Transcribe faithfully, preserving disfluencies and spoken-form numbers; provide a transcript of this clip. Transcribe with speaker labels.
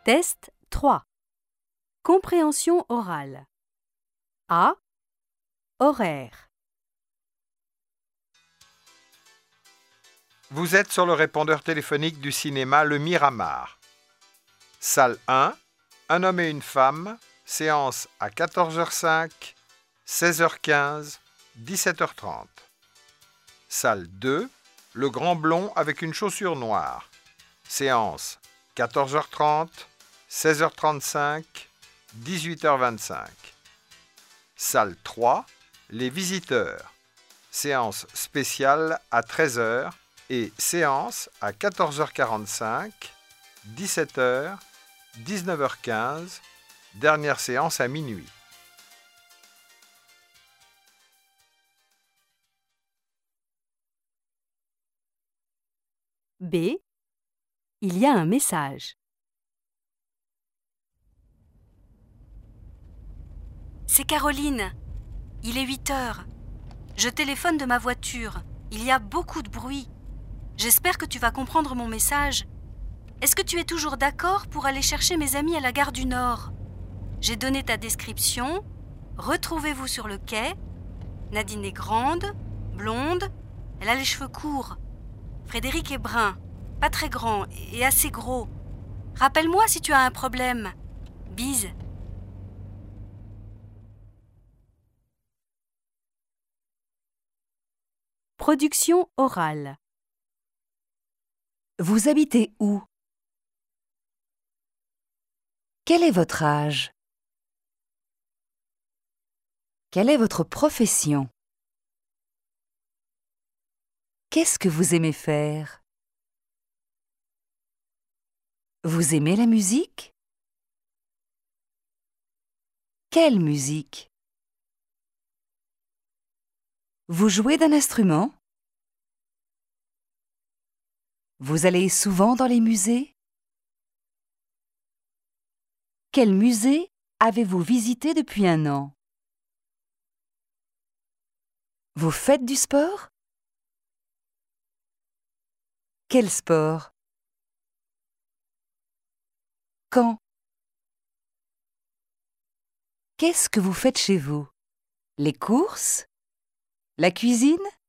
Speaker 1: Test trois. Compréhension orale. A. Horaire.
Speaker 2: Vous êtes sur le répondeur téléphonique du cinéma Le Miramar. Salle un, un homme et une femme, séance à quatorze heures cinq, seize heures quinze, dix-sept heures trente. Salle deux, le grand blond avec une chaussure noire, séance quatorze heures trente, seize heures trente-cinq, dix-huit heures vingt-cinq. Salle trois, les visiteurs, séance spéciale à treize heures et séance à quatorze heures quarante-cinq, dix-sept heures, dix-neuf heures quinze, dernière séance à minuit.
Speaker 1: B. Il y a un message.
Speaker 3: C'est Caroline. Il est huit heures. Je téléphone de ma voiture. Il y a beaucoup de bruit. J'espère que tu vas comprendre mon message. Est-ce que tu es toujours d'accord pour aller chercher mes amis à la gare du Nord? J'ai donné ta description. Retrouvez-vous sur le quai. Nadine est grande, blonde. Elle a les cheveux courts. Frédéric est brun, pas très grand et assez gros. Rappelle-moi si tu as un problème. Bise.
Speaker 1: Production orale.
Speaker 4: Vous habitez où? Quel est votre âge? Quelle est votre profession? Qu'est-ce que vous aimez faire? Vous aimez la musique? Quelle musique? Vous jouez d'un instrument? Vous allez souvent dans les musées? Quel musée avez-vous visité depuis un an? Vous faites du sport? Quel sport? Quand? Qu'est-ce que vous faites chez vous? Les courses? La cuisine?